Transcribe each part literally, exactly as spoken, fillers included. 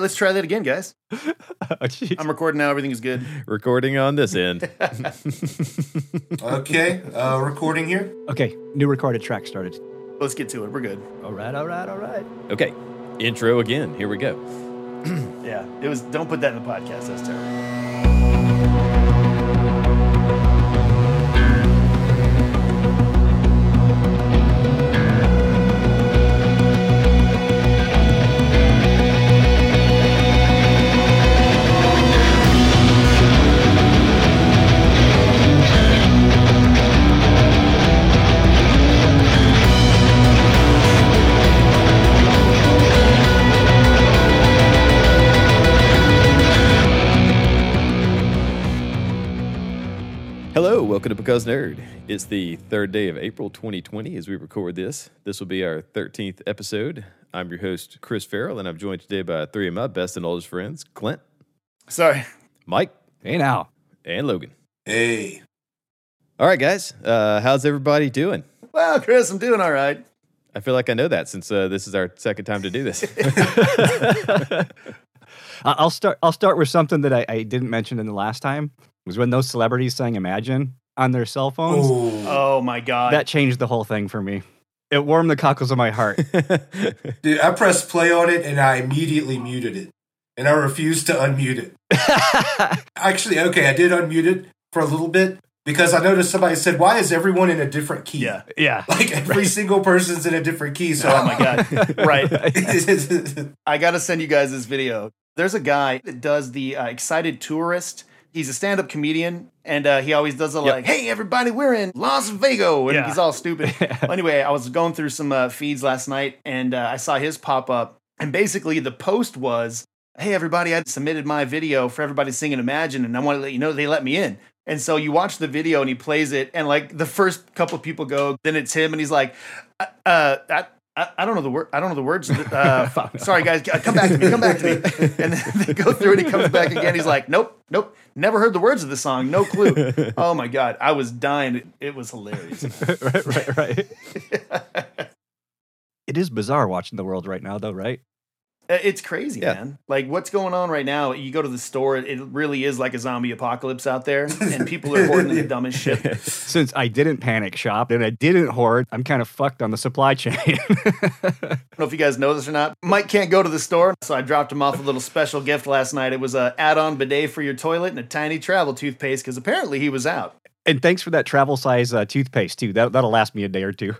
let's try that again, guys. Oh, I'm recording now. Everything is good. Recording on this end. Okay, uh, recording here. Okay, new recorded track started. Let's get to it. We're good. All right, all right, all right. Okay, intro again. Here we go. Yeah, it was. Don't put that in the podcast. That's terrible. Hello, welcome to Because Nerd. It's the third day of April twenty twenty as we record this. This will be our thirteenth episode. I'm your host, Chris Farrell, and I'm joined today by three of my best and oldest friends, Clint, Sorry. Mike, Hey now. and Logan. Hey. All right, guys, uh, how's everybody doing? Well, Chris, I'm doing all right. I feel like I know that since uh, this is our second time to do this. I'll start. I'll start with something that I, I didn't mention in the last time. Was when those celebrities sang "Imagine" on their cell phones. Ooh. Oh my god. That changed the whole thing for me. It warmed the cockles of my heart. Dude, I pressed play on it and I immediately muted it. And I refused to unmute it. Actually, okay, I did unmute it for a little bit because I noticed somebody said, why is everyone in a different key? Yeah. Yeah. Like every single person's in a different key. So Oh my god. Right. god. I got to send you guys this video. There's a guy that does the uh, Excited Tourist. He's a stand-up comedian, and uh, he always does it Yep. like, hey, everybody, we're in Las Vegas, and Yeah. he's all stupid. Well, anyway, I was going through some uh, feeds last night, and uh, I saw his pop up, and basically the post was, hey, everybody, I submitted my video for everybody singing Imagine, and I want to let you know they let me in. And so you watch the video, and he plays it, and like the first couple people go, then it's him, and he's like, uh, uh I, I, I don't know the word. I don't know the words. Uh, fuck. Sorry, guys. Come back to me. Come back to me. And then they go through it. He comes back again. He's like, nope, nope. Never heard the words of the song. No clue. Oh my god, I was dying. It was hilarious. right, right, right. It is bizarre watching the world right now, though, right? Uh, It's crazy, Yeah. man. Like what's going on right now? You go to the store. It really is like a zombie apocalypse out there, and people are hoarding the dumbest shit. Since I didn't panic shop and I didn't hoard, I'm kind of fucked on the supply chain. I don't know if you guys know this or not. Mike can't go to the store, so I dropped him off a little special gift last night. It was a add-on bidet for your toilet and a tiny travel toothpaste because apparently he was out. And thanks for that travel size uh, toothpaste too. That that'll last me a day or two.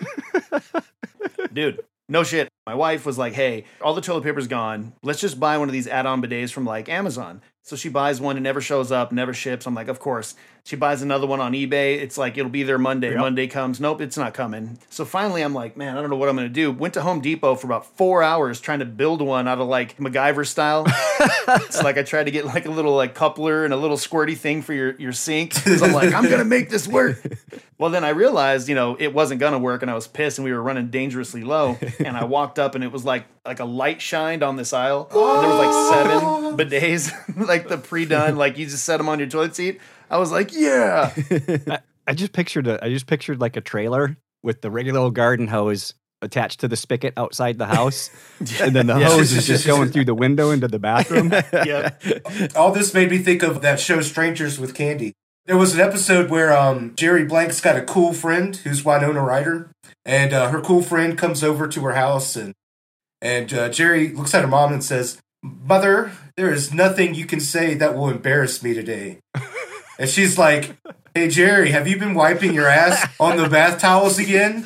Dude, no shit. My wife was like, hey, all the toilet paper's gone. Let's just buy one of these add-on bidets from like Amazon. So she buys one, it never shows up, never ships. I'm like, of course. She buys another one on eBay. It's like, it'll be there Monday. Yep. Monday comes. Nope, it's not coming. So finally, I'm like, man, I don't know what I'm going to do. Went to Home Depot for about four hours trying to build one out of like MacGyver style. It's like I tried to get like a little like coupler and a little squirty thing for your, your sink. So I'm like, I'm going to make this work. Well, then I realized, you know, it wasn't going to work and I was pissed and we were running dangerously low. And I walked up and it was like, like a light shined on this aisle. And there was like seven bidets, like the pre-done, like you just set them on your toilet seat. I was like, yeah. I, I just pictured a, I just pictured like a trailer with the regular old garden hose attached to the spigot outside the house, and then the Yeah. hose is just going through the window into the bathroom. Yeah. All this made me think of that show Strangers with Candy. There was an episode where um, Jerry Blank's got a cool friend who's Winona Ryder, and uh, her cool friend comes over to her house, and and uh, Jerry looks at her mom and says, "Mother, there is nothing you can say that will embarrass me today." And she's like, "Hey, Jerry, have you been wiping your ass on the bath towels again?"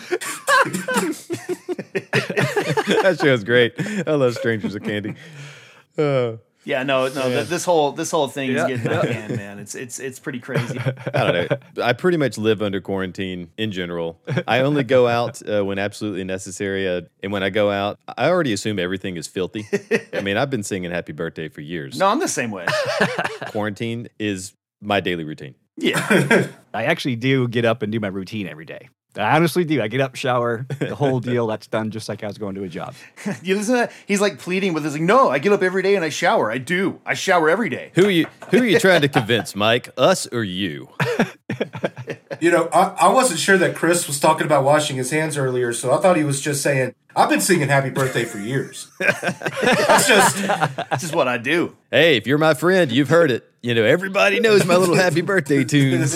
That show's great. I love Strangers with Candy. Uh, Yeah, no, no. Yeah. th- This whole this whole thing is Yeah. getting out of hand, man. It's it's it's pretty crazy. I don't know. I pretty much live under quarantine in general. I only go out uh, when absolutely necessary. Uh, and when I go out, I already assume everything is filthy. I mean, I've been singing Happy Birthday for years. No, I'm the same way. Quarantine is my daily routine. Yeah, I actually do get up and do my routine every day. I honestly do. I get up, shower, the whole deal. That's done just like I was going to a job. you listen to that? He's like pleading with us, like, no, I get up every day and I shower. I do. I shower every day. Who are you? Who are you trying to convince, Mike? Us or you? You know, I, I wasn't sure that Chris was talking about washing his hands earlier, so I thought he was just saying, I've been singing happy birthday for years. That's just That's just what I do. Hey, if you're my friend, you've heard it. You know, everybody knows my little happy birthday tunes.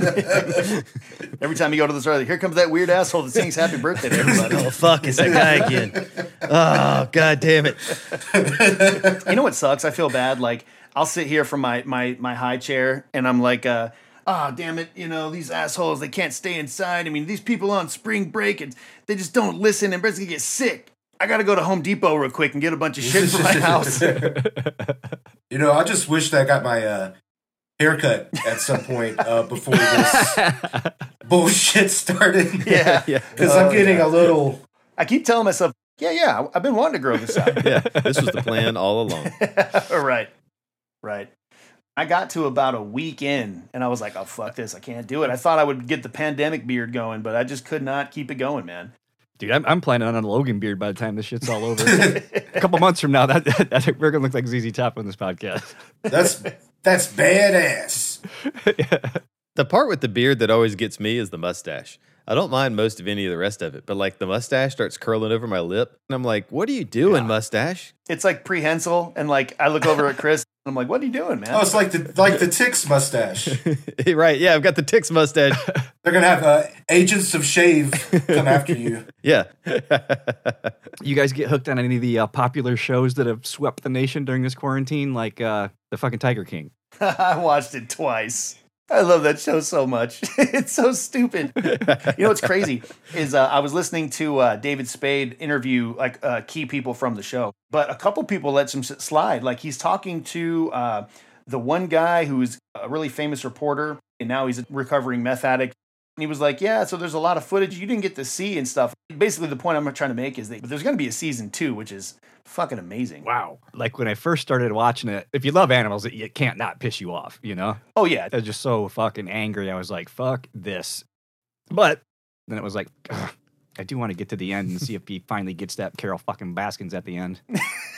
Every time you go to the store, here comes that weird asshole that sings happy birthday to everybody. Oh, fuck, it's that guy again. Oh, God damn it. You know what sucks? I feel bad. Like, I'll sit here from my, my, my high chair, and I'm like, uh, oh, damn it, you know, these assholes, they can't stay inside. I mean, these people on spring break, and they just don't listen, and Brett's gonna get sick. I gotta go to Home Depot real quick and get a bunch of shit for my house. You know, I just wish that I got my uh, haircut at some point uh, before this bullshit started. Yeah. Yeah. Because Oh, I'm getting yeah. a little... I keep telling myself, yeah, yeah, I've been wanting to grow this out. Yeah, this was the plan all along. Right, right. I got to about a week in, and I was like, oh, fuck this. I can't do it. I thought I would get the pandemic beard going, but I just could not keep it going, man. Dude, I'm, I'm planning on a Logan beard by the time this shit's all over. A couple months from now, that, that, that we're gonna look like Z Z Top on this podcast. That's that's badass. The part with the beard that always gets me is the mustache. I don't mind most of any of the rest of it, but like the mustache starts curling over my lip, and I'm like, what are you doing, Yeah. mustache? It's like prehensile, and like I look over at Chris, and I'm like, what are you doing, man? Oh, it's like the like the Ticks mustache. Right, yeah, I've got the Ticks mustache. They're gonna have uh, agents of shave come after you. Yeah. You guys get hooked on any of the uh, popular shows that have swept the nation during this quarantine, like uh, the fucking Tiger King? I watched it twice. I love that show so much. It's so stupid. You know what's crazy is uh, I was listening to uh, David Spade interview like uh, key people from the show, but a couple people let some shit slide. Like he's talking to uh, the one guy who's a really famous reporter, and now he's a recovering meth addict. And he was like, yeah, so there's a lot of footage you didn't get to see and stuff. Basically, the point I'm trying to make is that there's going to be a season two, which is fucking amazing. Wow. Like when I first started watching it, if you love animals, it, it can't not piss you off, you know? Oh, yeah. I was just so fucking angry. I was like, fuck this. But then it was like, ugh, I do want to get to the end and see if he finally gets that Carol fucking Baskins at the end.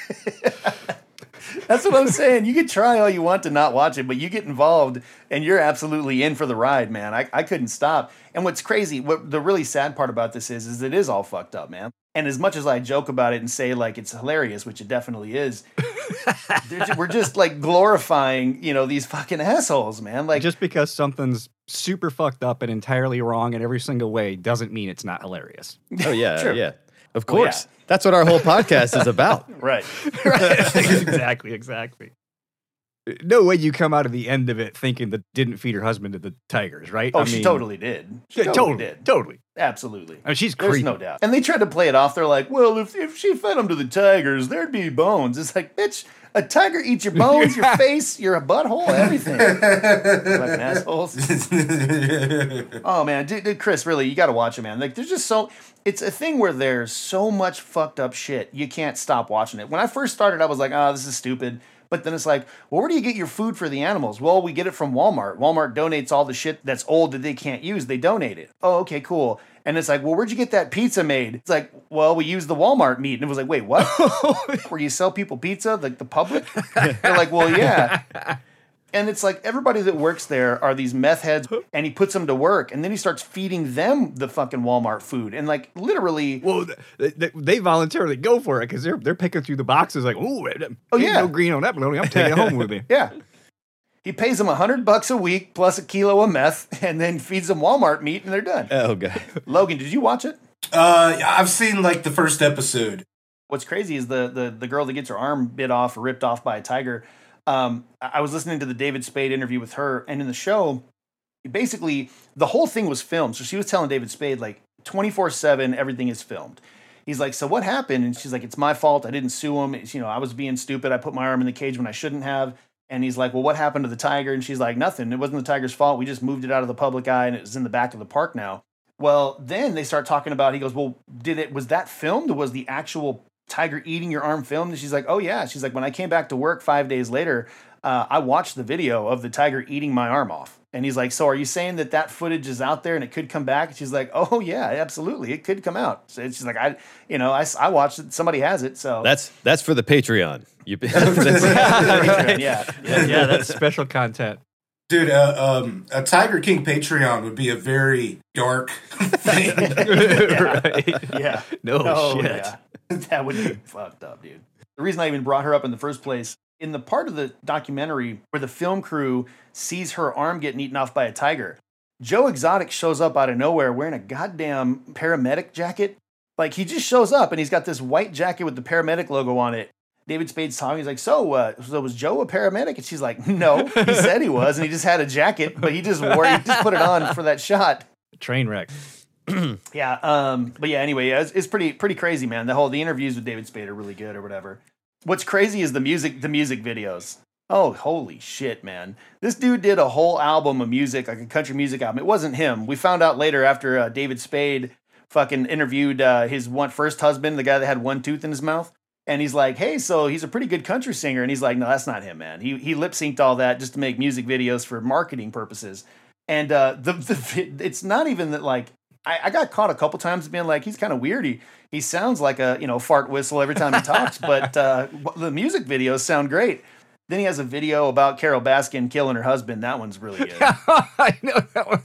That's what I'm saying. You can try all you want to not watch it, but you get involved and you're absolutely in for the ride, man. I, I couldn't stop. And what's crazy, what the really sad part about this is, is it is all fucked up, man. And as much as I joke about it and say like it's hilarious, which it definitely is, ju- we're just like glorifying, you know, these fucking assholes, man. Like Just because something's super fucked up and entirely wrong in every single way doesn't mean it's not hilarious. Oh, yeah, True. yeah. Of Well, course. yeah. That's what our whole podcast is about. right. Exactly, exactly. No way you come out of the end of it thinking that didn't feed her husband to the tigers, right? Oh, I she mean, totally did. She yeah, totally, totally, did. totally. Absolutely. I mean, she's There's creepy. no doubt. And they tried to play it off. They're like, well, if, if she fed them to the tigers, there'd be bones. It's like, bitch, a tiger eats your bones, your face, your butthole, everything. Fucking assholes. Oh, man. Dude, dude, Chris, really, you got to watch it, man. Like, there's just so... It's a thing where there's so much fucked up shit, you can't stop watching it. When I first started, I was like, oh, this is stupid. But then it's like, well, where do you get your food for the animals? Well, we get it from Walmart. Walmart donates all the shit that's old that they can't use. They donate it. Oh, okay, cool. And it's like, well, where'd you get that pizza made? It's like, well, we use the Walmart meat. And it was like, wait, what? Where you sell people pizza, like the public? They're like, well, yeah. And it's like everybody that works there are these meth heads, and he puts them to work, and then he starts feeding them the fucking Walmart food. And like literally, Well, they, they, they voluntarily go for it because they're they're picking through the boxes like, ooh, Oh, yeah. no green on that bologna. I'm taking it home with me. yeah. He pays them a hundred bucks a week plus a kilo of meth, and then feeds them Walmart meat, and they're done. Oh, God. Logan, did you watch it? Uh, I've seen like the first episode. What's crazy is the the the girl that gets her arm bit off or ripped off by a tiger. Um, I was listening to the David Spade interview with her, and in the show, basically the whole thing was filmed. So she was telling David Spade like twenty-four seven, everything is filmed. He's like, so what happened? And she's like, it's my fault. I didn't sue him. It's, you know, I was being stupid. I put my arm in the cage when I shouldn't have. And he's like, well, what happened to the tiger? And she's like, nothing. It wasn't the tiger's fault. We just moved it out of the public eye, and it was in the back of the park now. Well, then they start talking about, he goes, well, did it, was that filmed, or was the actual tiger eating your arm filmed? And she's like, oh yeah. She's like, when I came back to work five days later, uh, I watched the video of the tiger eating my arm off. And he's like, so are you saying that that footage is out there and it could come back? And she's like, oh yeah, absolutely. It could come out. So she's like, I, you know, I, I watched it. Somebody has it. So That's that's for the Patreon. You, yeah. Yeah, yeah, that's special content. Dude, uh, um, a Tiger King Patreon would be a very dark thing. Right? Yeah. No Oh, shit. yeah. That would be fucked up, dude. The reason I even brought her up in the first place, in the part of the documentary where the film crew sees her arm getting eaten off by a tiger, Joe Exotic shows up out of nowhere wearing a goddamn paramedic jacket. Like, he just shows up and he's got this white jacket with the paramedic logo on it. David Spade's talking. He's like, so, uh, so was Joe a paramedic? And she's like, no, he said he was, and he just had a jacket, but he just wore it, he just put it on for that shot. Train wreck. Yeah, um, but yeah, anyway, it's, it's pretty pretty crazy, man. The whole the interviews with David Spade are really good or whatever. What's crazy is the music the music videos. Oh, holy shit, man. This dude did a whole album of music, like a country music album. It wasn't him. We found out later after uh, David Spade fucking interviewed uh, his one first husband, the guy that had one tooth in his mouth. And he's like, hey, so he's a pretty good country singer. And he's like, no, that's not him, man. He he lip synced all that just to make music videos for marketing purposes. And uh, the, the it's not even that, like, I, I got caught a couple times being like, he's kind of weird. He, he sounds like a, you know, fart whistle every time he talks, but uh, the music videos sound great. Then he has a video about Carol Baskin killing her husband. That one's really good. I know that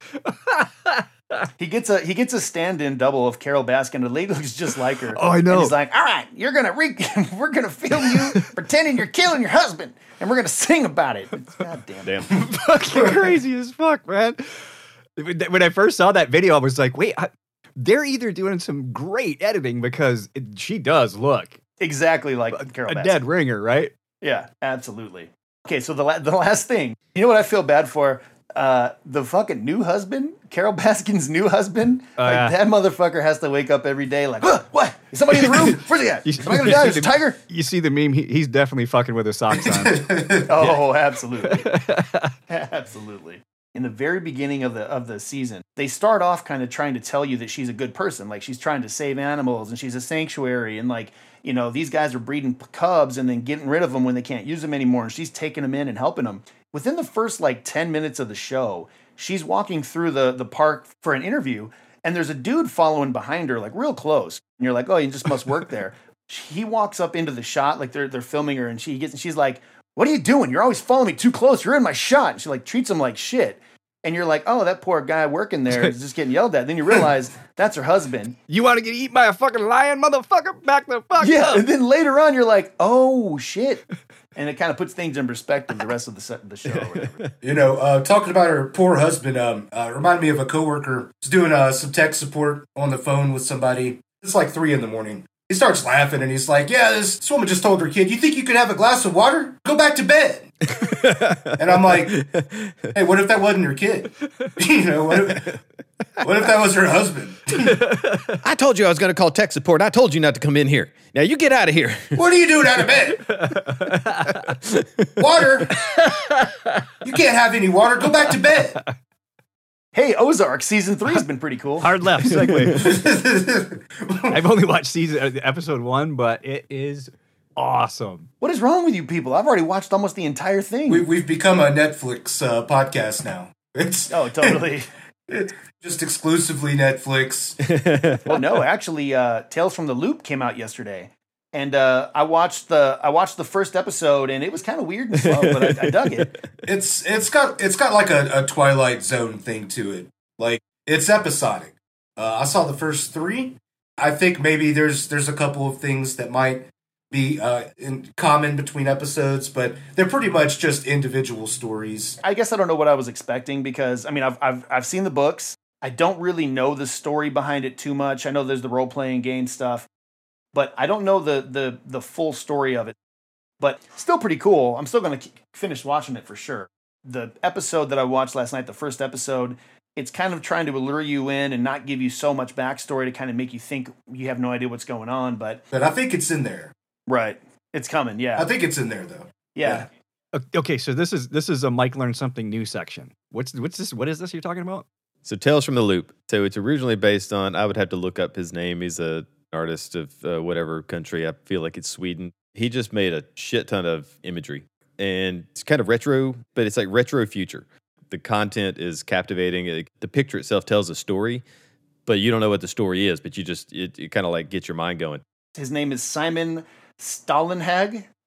one. He gets a he gets a stand-in double of Carol Baskin. The lady looks just like her. Oh, I know. And he's like, all right, you're gonna re- we're gonna film you pretending you're killing your husband, and we're gonna sing about it. It's, God damn. Damn. Fucking crazy as fuck, man. When I first saw that video, I was like, wait, I, they're either doing some great editing because it, she does look Exactly like a, Carol a Baskin. dead ringer, right? Yeah, absolutely. Okay, so the la- the last thing, you know what I feel bad for? Uh, the fucking new husband, Carol Baskin's new husband. Oh, like yeah. that motherfucker has to wake up every day like, "Huh, what? Is somebody in the room? Where's he at? You- Am I gonna you die? see There's a the- tiger." You see the meme? He, he's definitely fucking with his socks on. Oh, absolutely, absolutely. In the very beginning of the of the season, they start off kind of trying to tell you that she's a good person, like she's trying to save animals and she's a sanctuary, and like, you know, these guys are breeding cubs and then getting rid of them when they can't use them anymore, and she's taking them in and helping them. Within the first like ten minutes of the show, she's walking through the the park for an interview, and there's a dude following behind her, like real close, and you're like, oh, you just must work there. He walks up into the shot, like they're they're filming her, and she gets and she's like, what are you doing? You're always following me too close. You're in my shot. And she like treats him like shit. And you're like, oh, that poor guy working there is just getting yelled at. Then you realize that's her husband. You want to get eaten by a fucking lion, motherfucker? Back the fuck Yeah. up. And then later on, you're like, oh, shit. And it kind of puts things in perspective the rest of the set, the show. Or whatever. You know, uh, talking about her poor husband, um, uh, reminded me of a coworker who's doing uh, some tech support on the phone with somebody. It's like three in the morning. He starts laughing and he's like, yeah, this, this woman just told her kid, you think you could have a glass of water? Go back to bed. And I'm like, hey, what if that wasn't her kid? You know, what if, what if that was her husband? I told you I was going to call tech support. I told you not to come in here. Now you get out of here. What are you doing out of bed? Water? You can't have any water. Go back to bed. Hey, Ozark season three has been pretty cool. Hard left segue. I've only watched season uh, episode one, but it is awesome. What is wrong with you people? I've already watched almost the entire thing. we, we've become a Netflix uh, podcast now. It's oh, totally. it's just exclusively Netflix. Well, no, actually, uh, Tales from the Loop came out yesterday, and uh, I watched the I watched the first episode, and it was kind of weird and slow, but I, I dug it. It's it's got it's got like a, a Twilight Zone thing to it. Like it's episodic. Uh, I saw the first three. I think maybe there's there's a couple of things that might be uh, in common between episodes, but they're pretty much just individual stories. I guess I don't know what I was expecting because I mean I've I've I've seen the books. I don't really know the story behind it too much. I know there's the role playing game stuff, but I don't know the the the full story of it. But still pretty cool. I'm still going to finish watching it for sure. The episode that I watched last night, the first episode, it's kind of trying to allure you in and not give you so much backstory to kind of make you think you have no idea what's going on. But But I think it's in there. right, it's coming. Yeah, I think it's in there though. yeah. Okay, so this is this is a Mike learned something new section. What's what's this? What is this you're talking about? So Tales from the Loop. So it's originally based on, I would have to look up his name. He's a artist of uh, whatever country. I feel like it's Sweden. He just made a shit ton of imagery. And it's kind of retro, but it's like retro future. The content is captivating. It, the picture itself tells a story, but you don't know what the story is, but you just, it, it kind of like gets your mind going. His name is Simon Stalenhag.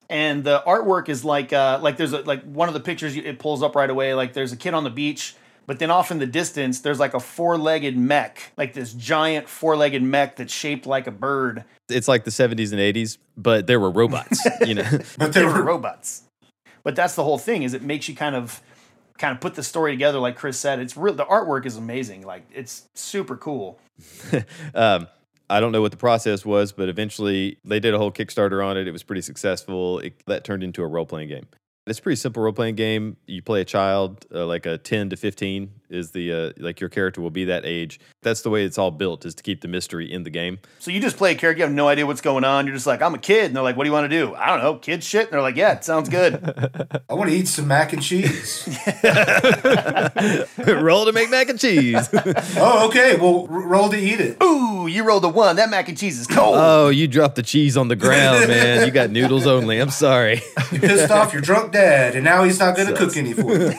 and the artwork is like uh like there's a, like one of the pictures you, it pulls up right away. Like there's a kid on the beach, but then off in the distance there's like a four-legged mech, like this giant four-legged mech that's shaped like a bird. It's like the seventies and eighties, but there were robots, you know. But They they were were robots. But that's the whole thing, is it makes you kind of kind of put the story together, like Chris said. It's real. The artwork is amazing. Like it's super cool. um, I don't know what the process was, but eventually they did a whole Kickstarter on it. It was pretty successful. It, that turned into a role-playing game. It's a pretty simple role-playing game. You play a child, uh, like a ten to fifteen is the, uh, like your character will be that age. That's the way it's all built, is to keep the mystery in the game. So you just play a character, you have no idea what's going on. You're just like, I'm a kid. And they're like, what do you want to do? I don't know, kid shit. And they're like, yeah, it sounds good. I want to eat some mac and cheese. Roll to make mac and cheese. Oh, okay. Well, r- roll to eat it. Ooh, you rolled a one. That mac and cheese is cold. Oh, you dropped the cheese on the ground, man. You got noodles only. I'm sorry. You pissed off your drunk dad, and now he's not going to cook any for you.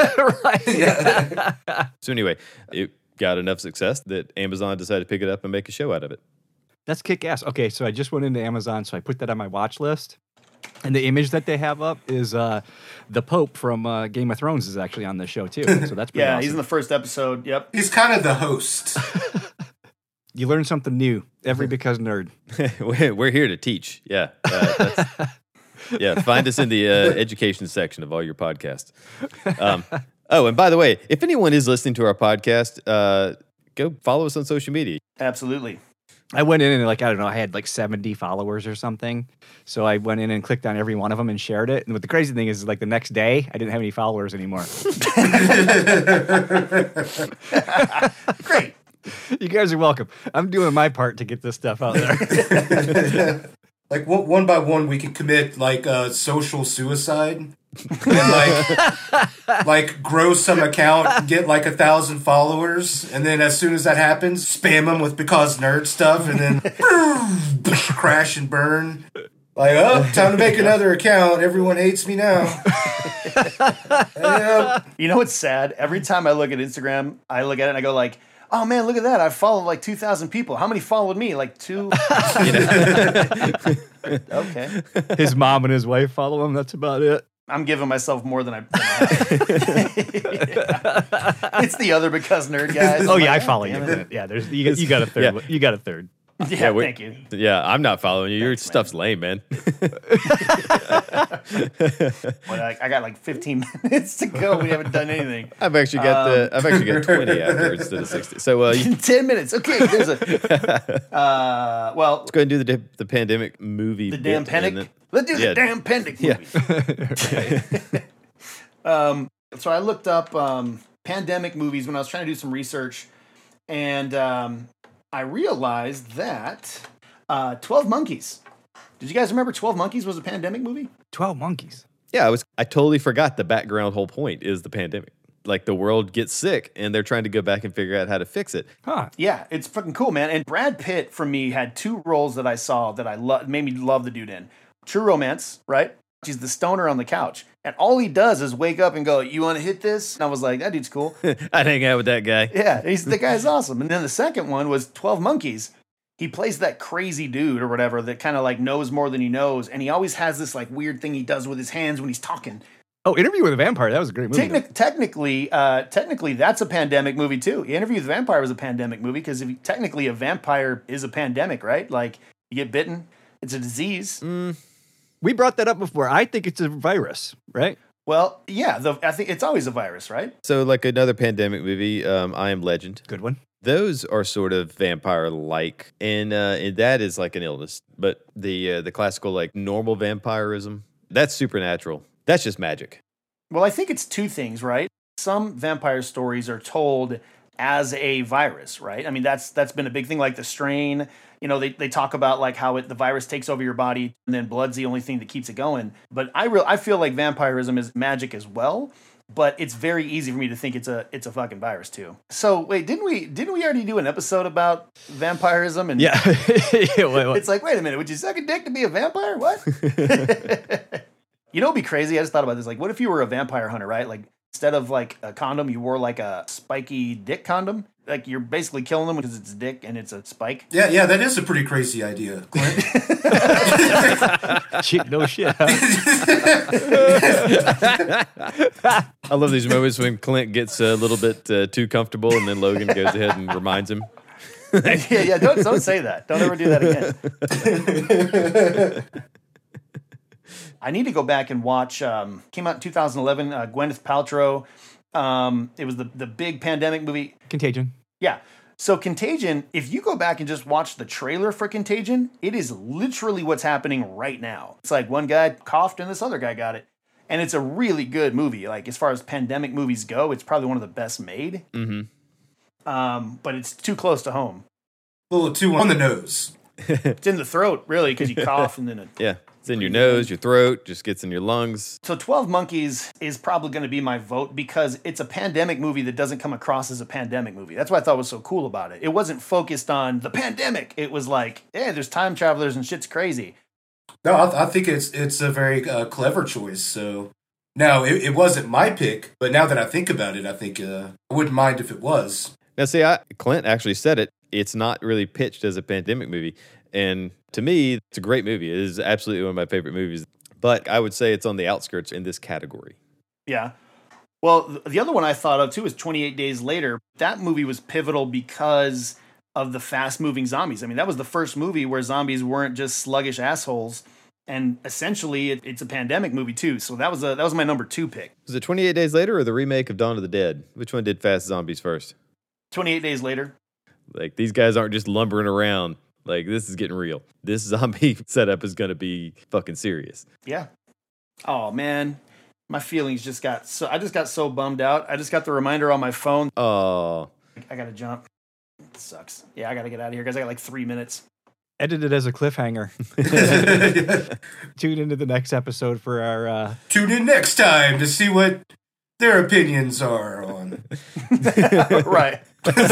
So anyway, it got enough success that Amazon decided to pick it up and make a show out of it. That's kick ass. Okay, so I just went into Amazon, so I put that on my watch list. And the image that they have up is uh, the Pope from uh, Game of Thrones is actually on the show too. So that's pretty yeah, awesome. he's in the first episode. Yep. He's kind of the host. You learn something new every Because Nerd. We're we're here to teach. Yeah. Uh, that's, yeah. Find us in the uh, education section of all your podcasts. Um, oh, and by the way, if anyone is listening to our podcast, uh, go follow us on social media. Absolutely. I went in and like, I don't know, I had like seventy followers or something. So I went in and clicked on every one of them and shared it. And what the crazy thing is, like the next day, I didn't have any followers anymore. Great. You guys are welcome. I'm doing my part to get this stuff out there. Like one, one by one, we could commit like uh, social suicide, and like like grow some account, get like a thousand followers, and then as soon as that happens, spam them with Because Nerd stuff, and then crash and burn. Like, oh, time to make another account. Everyone hates me now. Yep. You know what's sad? Every time I look at Instagram, I look at it and I go like, oh man, look at that. I followed like two thousand people. How many followed me? Like two? Okay. His mom and his wife follow him. That's about it. I'm giving myself more than I, than I have. It's the other Because Nerd guys. Oh I'm yeah, like, I follow damn you. it. Yeah, there's you, got- you got a third. Yeah. one. You got a third. Yeah, we- thank you. Yeah, I'm not following you. Your Thanks, man. stuff's lame, man. Well, I, I got like fifteen minutes to go. We haven't done anything. I've actually got the. I've actually got twenty after instead of sixty. So uh, you Ten minutes. Okay, there's a. Uh, well, go ahead and do the the pandemic movie. the damn bit, and panic. then- Let's do the Yeah. damn panic Yeah. movie. um, so I looked up um, pandemic movies when I was trying to do some research, and um, I realized that uh, twelve Monkeys. Did you guys remember twelve Monkeys was a pandemic movie? Twelve monkeys. Yeah, I was. I totally forgot the background whole point is the pandemic. Like the world gets sick, and they're trying to go back and figure out how to fix it. Huh. Yeah, it's fucking cool, man. And Brad Pitt, for me, had two roles that I saw that I lo- made me love the dude in. True Romance, right? He's the stoner on the couch. And all he does is wake up and go, you want to hit this? And I was like, that dude's cool. I'd hang out with that guy. Yeah, he's the guy's awesome. And then the second one was twelve Monkeys. He plays that crazy dude or whatever that kind of like knows more than he knows. And he always has this like weird thing he does with his hands when he's talking. Oh, Interview with a Vampire. That was a great movie. Technic- technically, uh, technically, that's a pandemic movie too. Interview with the Vampire was a pandemic movie because if you, technically a vampire is a pandemic, right? Like you get bitten, it's a disease. Mm, We brought that up before. I think it's a virus, right? Well, yeah, the, I think it's always a virus, right? so, like another pandemic movie, um, I Am Legend. Good one. Those are sort of vampire-like, and uh, and that is like an illness. But the uh, the classical like normal vampirism, that's supernatural. That's just magic. Well, I think it's two things, right? Some vampire stories are told as a virus, right? I mean, that's that's been a big thing, like the strain. You know, they, they talk about like how it, the virus takes over your body, and then blood's the only thing that keeps it going. But I real I feel like vampirism is magic as well. But it's very easy for me to think it's a it's a fucking virus too. So wait, didn't we didn't we already do an episode about vampirism? And Yeah. Yeah, wait, wait. it's like, wait a minute, would you suck a dick to be a vampire? What? You know, it'd be crazy. I just thought about this. Like, what if you were a vampire hunter, right? Like, instead of like a condom, you wore like a spiky dick condom. Like you're basically killing them because it's a dick and it's a spike. Yeah, yeah, that is a pretty crazy idea, Clint. Shit, no shit. I love these moments when Clint gets a little bit uh, too comfortable, and then Logan goes ahead and reminds him. yeah, yeah. Don't don't say that. Don't ever do that again. I need to go back and watch. Um, came out in two thousand eleven. Uh, Gwyneth Paltrow. Um, it was the the big pandemic movie. Contagion. Yeah. So Contagion. If you go back and just watch the trailer for Contagion, it is literally what's happening right now. It's like one guy coughed and this other guy got it, and it's a really good movie. Like as far as pandemic movies go, it's probably one of the best made. Mm-hmm. Um, but it's too close to home. A little too on the nose. It's in the throat, really, because you cough and then it. Yeah. It's in your nose, your throat, just gets in your lungs. So twelve Monkeys is probably going to be my vote because it's a pandemic movie that doesn't come across as a pandemic movie. That's what I thought was so cool about it. It wasn't focused on the pandemic. It was like, hey, there's time travelers and shit's crazy. No, I, I think it's it's a very uh, clever choice. So, no, it, it wasn't my pick, but now that I think about it, I think uh, I wouldn't mind if it was. Now, see, I, Clint actually said it. It's not really pitched as a pandemic movie. And to me, it's a great movie. It is absolutely one of my favorite movies. But I would say it's on the outskirts in this category. Yeah. Well, the other one I thought of, too, is twenty-eight Days Later. That movie was pivotal because of the fast-moving zombies. I mean, that was the first movie where zombies weren't just sluggish assholes. And essentially, it, it's a pandemic movie, too. So that was a, that was my number two pick. Was it twenty-eight Days Later or the remake of Dawn of the Dead? Which one did Fast Zombies first? twenty-eight Days Later. Like, these guys aren't just lumbering around. Like, this is getting real. This zombie setup is going to be fucking serious. Yeah. Oh, man. My feelings just got so... I just got so bummed out. I just got the reminder on my phone. Oh. I got to jump. It sucks. Yeah, I got to get out of here, guys. I got like three minutes. Edit it as a cliffhanger. Tune into the next episode for our... Uh... Tune in next time to see what their opinions are on. Right.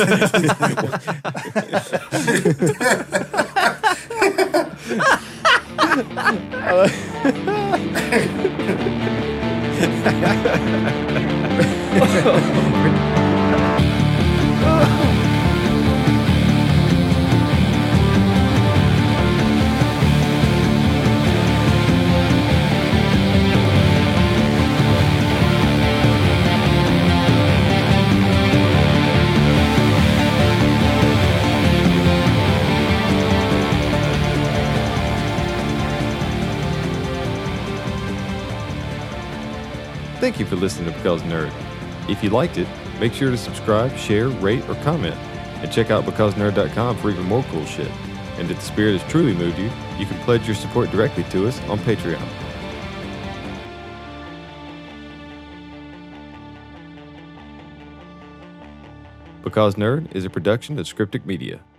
Thank you for listening to Because Nerd. If you liked it, make sure to subscribe, share, rate, or comment. And check out because nerd dot com for even more cool shit. And if the spirit has truly moved you, you can pledge your support directly to us on Patreon. Because Nerd is a production of Scriptic Media.